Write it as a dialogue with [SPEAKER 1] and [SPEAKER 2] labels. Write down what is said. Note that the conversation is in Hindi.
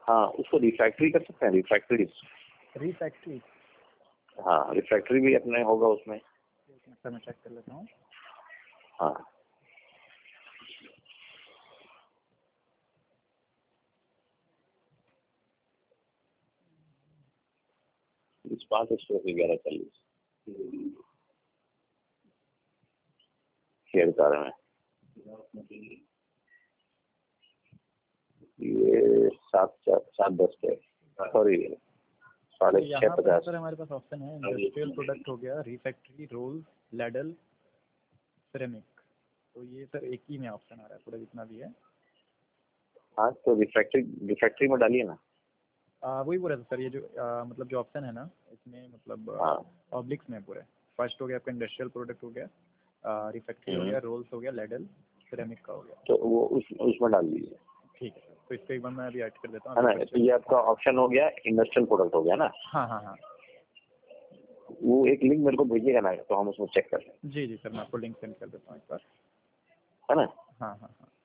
[SPEAKER 1] हाँ, उसको रिफैक्ट्री कर सकते हैं, रिफैक्ट्री।
[SPEAKER 2] रिफैक्ट्री,
[SPEAKER 1] हाँ, रिफैक्ट्री भी अपने होगा उसमें।
[SPEAKER 2] सर मैं चेक कर लेता हूँ।
[SPEAKER 1] हाँ, इस 5/11 शेयर कार में ये 7/10 के, सॉरी
[SPEAKER 2] यहाँ पर
[SPEAKER 1] 650।
[SPEAKER 2] सर हमारे पास ऑप्शन है इंडस्ट्रियल प्रोडक्ट हो गया, रिफैक्ट्री, रोल, लैडल, सिरेमिक। तो ये सर एक ही में ऑप्शन आ रहा है पूरा जितना भी है।
[SPEAKER 1] हाँ, तो रिफैक्ट्री में डालिए ना।
[SPEAKER 2] वही बोल रहा था सर, ये जो मतलब जो ऑप्शन है ना इसमें मतलब
[SPEAKER 1] हाँ,
[SPEAKER 2] ऑब्लिक्स में पूरे। फर्स्ट हो गया आपका इंडस्ट्रियल प्रोडक्ट हो गया, रिफैक्ट्री हो गया, रोल्स हो गया, लैडल, सिरेमिक का हो गया।
[SPEAKER 1] तो वो उसमें डाल दीजिए।
[SPEAKER 2] ठीक है सर, तो इसको एक बार मैं अभी ऐड कर देता
[SPEAKER 1] है
[SPEAKER 2] हूँ।
[SPEAKER 1] ना, तो ये आपका ऑप्शन हो गया, इंडस्ट्रियल प्रोडक्ट हो गया ना।
[SPEAKER 2] हाँ हाँ हाँ,
[SPEAKER 1] वो एक लिंक मेरे को भेजिएगा ना, तो हम उसमें चेक कर लें।
[SPEAKER 2] जी जी सर, मैं आपको लिंक सेंड कर देता हूँ एक बार।
[SPEAKER 1] है ना।
[SPEAKER 2] हाँ हाँ हाँ।